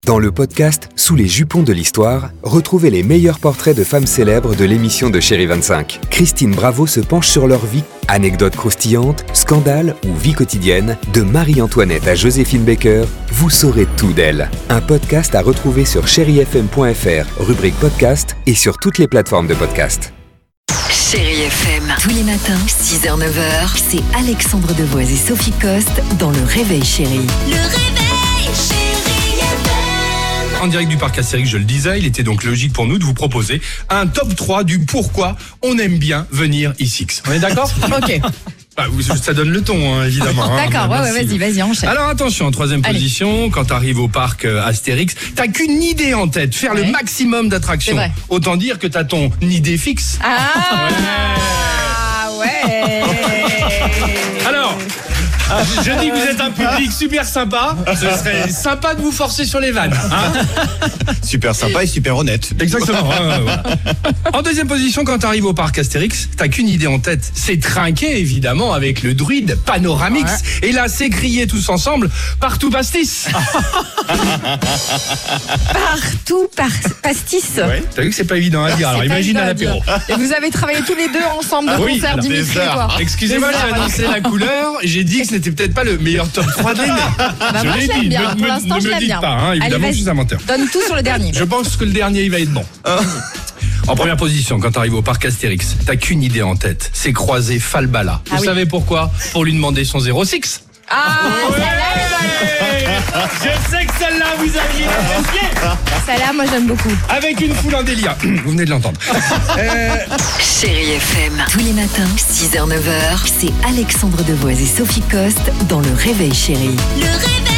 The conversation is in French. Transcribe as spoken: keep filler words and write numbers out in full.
Dans le podcast Sous les jupons de l'histoire, retrouvez les meilleurs portraits de femmes célèbres de l'émission de Chérie vingt-cinq. Christine Bravo se penche sur leur vie, anecdotes croustillantes, scandales ou vie quotidienne. De Marie-Antoinette à Joséphine Baker, vous saurez tout d'elle. Un podcast à retrouver sur chéri f m point f r, rubrique podcast et sur toutes les plateformes de podcast. Chérie F M, tous les matins, six heures neuf heures, c'est Alexandre Devoise et Sophie Coste dans Le Réveil Chérie. Le Réveil Chérie F M. En direct du parc Astérix, je le disais, il était donc logique pour nous de vous proposer un top trois du pourquoi on aime bien venir ici. On est d'accord? Ok. Bah, ça donne le ton, hein, évidemment. D'accord, hein, ouais, ouais, vas-y, vas-y, enchaîne. Alors attention, en troisième Allez. position, quand tu arrives au parc euh, Astérix, t'as qu'une idée en tête, faire Ouais. le maximum d'attractions. C'est vrai. Autant dire que t'as ton idée fixe. Ah ouais. Alors, je dis que vous êtes un public super sympa, ce serait sympa de vous forcer sur les vannes. Hein. Super sympa et super honnête. Exactement. ouais, ouais, ouais. En deuxième position, quand tu arrives au parc Astérix, t'as qu'une idée en tête, c'est trinquer évidemment avec le druide Panoramix. Ouais. Et là, c'est crier tous ensemble, partout pastis. Partout par pastis. Ouais. T'as vu que c'est pas évident à dire, alors C'est pas imagine évident à à l'apéro. dire. Et vous avez travaillé tous les deux ensemble de Ah oui, concert alors, Dimitri, des heures. quoi. Excusez-moi, Des j'ai heures, annoncé la couleur, j'ai dit que ce n'était peut-être pas le meilleur top trois de l'année. Bah, je moi, l'ai je l'aime dit, bien. ne, Pour me- l'instant, ne je me l'aime dites bien. pas, hein, évidemment, Allez, je vas-y. suis un menteur. Donne tout sur le dernier. Je pense que le dernier, il va être bon. En première position, quand tu arrives au parc Astérix, t'as qu'une idée en tête, c'est croiser Falbala. Ah Vous oui. savez pourquoi? Pour lui demander son zéro six. Ah, Je sais que celle-là, vous aviez ça là, moi j'aime beaucoup. avec une foule en délire. Vous venez de l'entendre. Euh, Chérie F M, tous les matins, six heures neuf heures, c'est Alexandre Devoise et Sophie Coste dans Le Réveil Chérie. Le Réveil